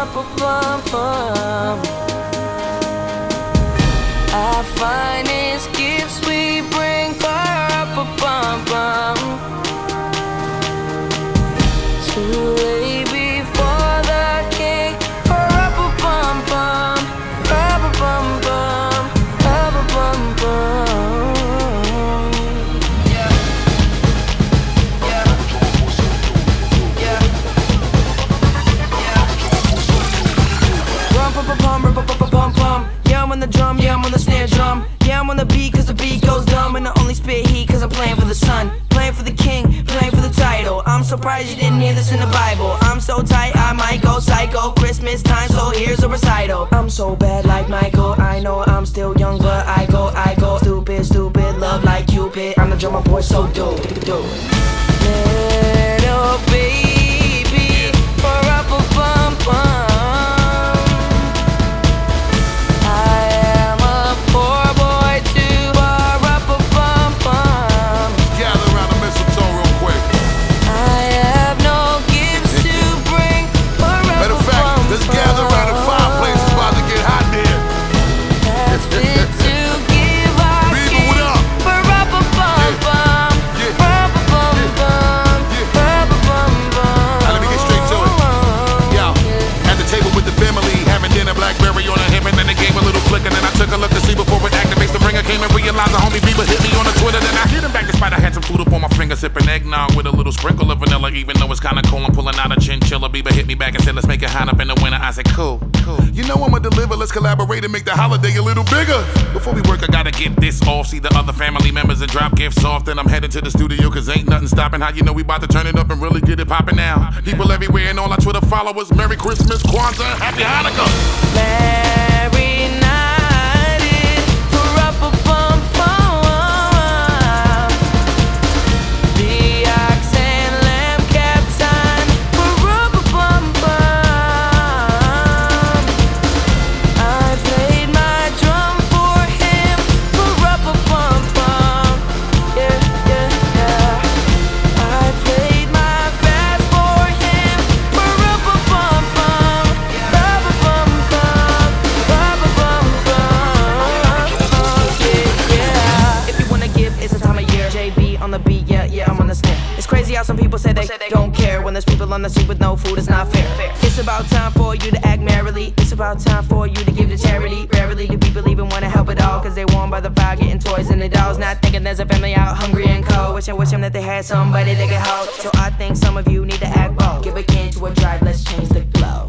Our finest gifts we bring. To lay before the king. Yeah, I'm on the drum, yeah, I'm on the snare drum. Yeah, I'm on the beat cause the beat goes dumb. And I only spit heat cause I'm playing for the sun. Playing for the king, playing for the title. I'm surprised you didn't hear this in the Bible. I'm so tight, I might go psycho. Christmas time, so here's a recital. I'm so bad like Michael. I know I'm still young, but I go stupid, stupid, love like Cupid. I'm the drummer boy, so do it. Little baby, bum. Took a look to see before it activates the ringer. Came and realized the homie Bieber hit me on the Twitter. Then I hit him back despite I had some food up on my finger. Sipping eggnog with a little sprinkle of vanilla. Even though it's kinda cold, I'm pulling out a chinchilla. Bieber hit me back and said, let's make it hot up in the winter. I said, cool. You know I'ma deliver, let's collaborate and make the holiday a little bigger. Before we work, I gotta get this off. See the other family members and drop gifts off. Then I'm heading to the studio cause ain't nothing stopping. How you know we about to turn it up and really get it popping now? People everywhere and all our Twitter followers. Merry Christmas, Kwanzaa, Happy Hanukkah. Merry night. Some people say they don't care when there's people on the street with no food. It's not fair. It's about time for you to act merrily. It's about time for you to give to charity. Rarely do people even want to help at all, cause they warm by the fire getting toys and the dolls. Not thinking there's a family out hungry and cold. Wish them that they had somebody they could hold. So I think some of you need to act bold. Give a can to a drive, let's change the glow.